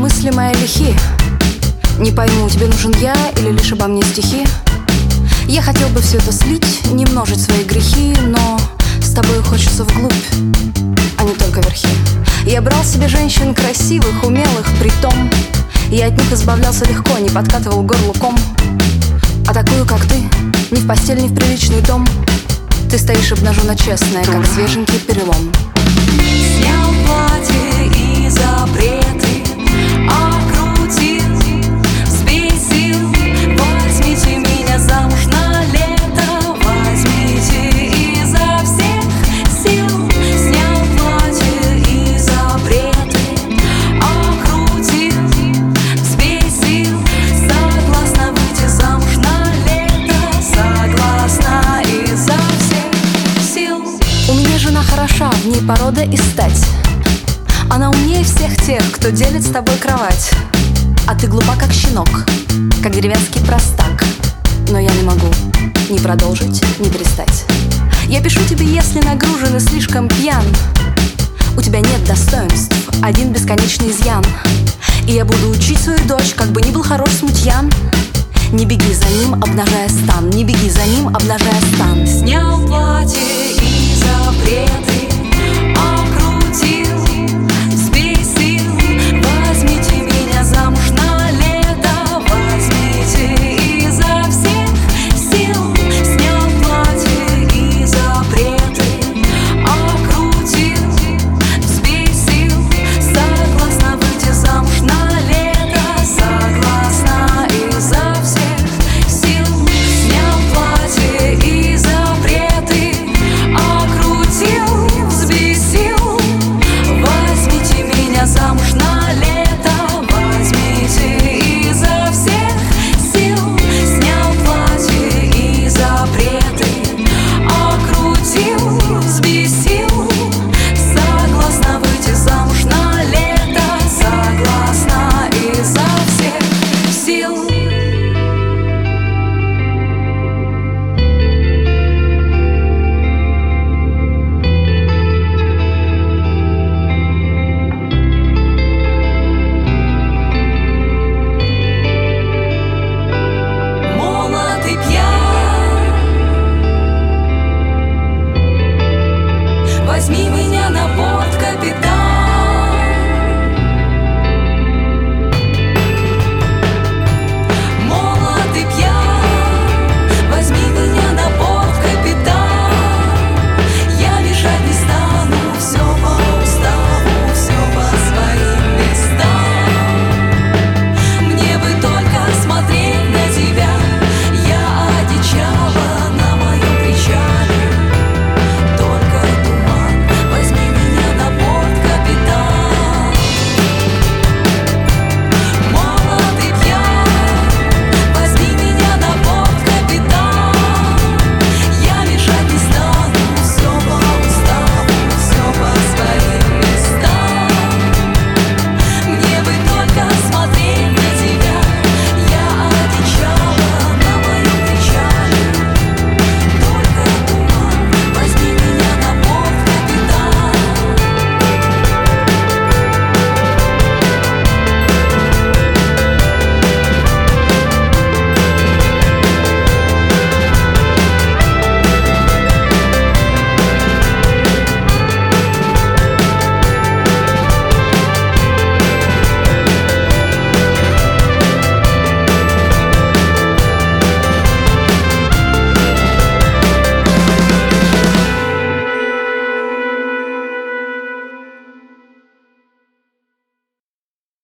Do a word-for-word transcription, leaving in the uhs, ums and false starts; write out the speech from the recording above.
мысли мои лихи. Не пойму, тебе нужен я или лишь обо мне стихи? Я хотел бы все это слить, не множить свои грехи, но с тобой хочется вглубь, а не только верхи. Я брал себе женщин красивых, умелых, притом я от них избавлялся легко, не подкатывал горлу ком. А такую, как ты, ни в постель, ни в приличный дом. Ты стоишь обнаженно честная, как свеженький перелом. Снял платье и запреты, окрутил, взвесил. Возьмите меня замуж на лето, возьмите изо всех сил. Снял платье и запреты, окрутил, взвесил. Согласна выйти замуж на лето, согласна изо всех сил. У меня жена хороша, в ней порода и стать. Она умнее всех тех, кто делит с тобой кровать. А ты глупа, как щенок, как деревенский простак. Но я не могу ни продолжить, ни перестать. Я пишу тебе, если нагружен и слишком пьян. У тебя нет достоинств, один бесконечный изъян. И я буду учить свою дочь, как бы ни был хорош смутьян. Не беги за ним, обнажая стан, не беги за ним, обнажая стан. Снял платье и запреты,